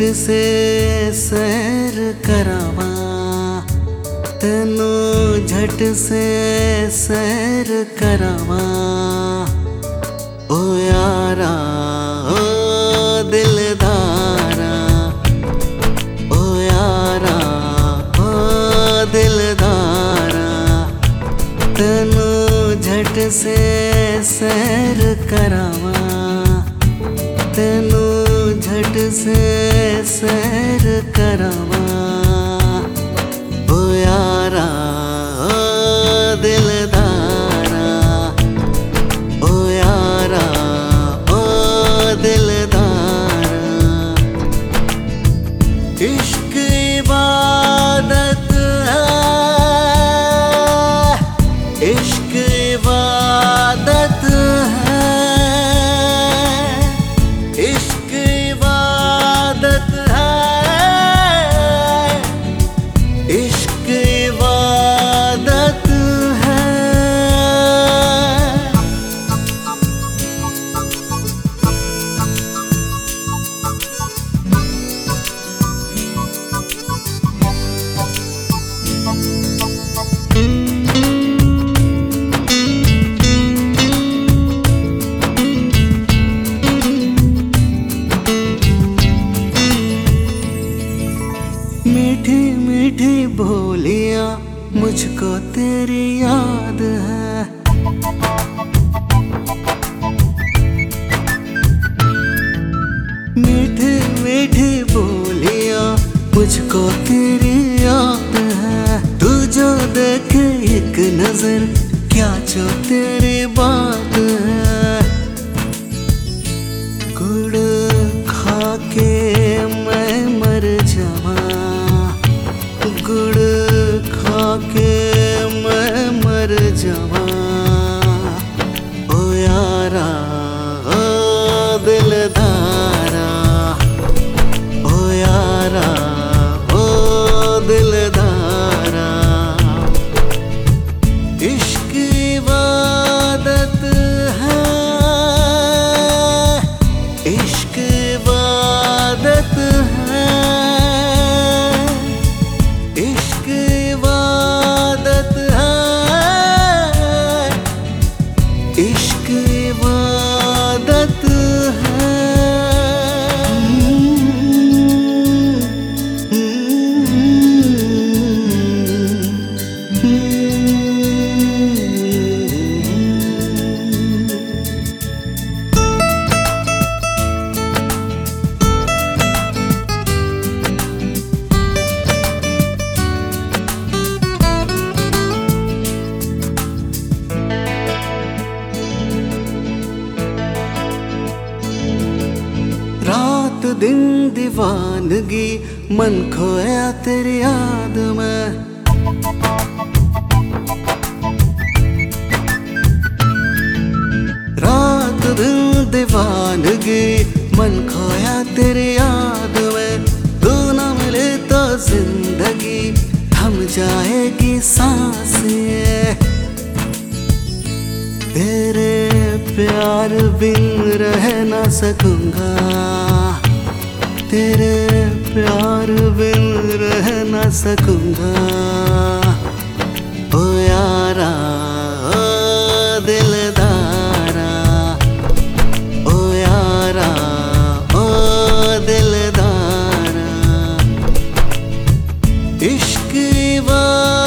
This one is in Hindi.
से सैर करावा, तेनू झट से सैर करावा। ओ यारा ओ दिलदारा, ओ यारा ओ दिलदारा, तेनू झट से सैर करावा, तेनू झट से सैर करावा। ओ यारा ओ दिलदारा, ओ यारा ओ दिलदारा। इश्क इबादत है, इश्क इबादत है, इश्क इबादत है, इश्क इबादत है। मीठी मीठी बोलियां मुझको तेरी याद है, मीठी मीठी बोलियां मुझको तेरी याद है। तू जो देखे एक नजर क्या जो तेरी बात है। गुड़ खा के मैं मर जावा, गुड़ खा के मैं मर जावा। ओ यारा ओ दिलदारा, ओ यारा ओ दिलदारा। इश्क इबादत है, इश्क इबादत है, इश्क इबादत है, इश्क इबादत है। रात दिन दीवानगी मन खोया तेरी याद में, रात दिन दीवानगी मन खोया तेरी याद में। तू न मिले तो जिंदगी थम जाएगी सांसें, तेरे प्यार बिन रह ना सकूंगा, तेरे प्यार बिन रह ना सकूंगा। ओ यारा ओ दिलदारा, ओ यारा ओ दिलदारा। इश्क इबादत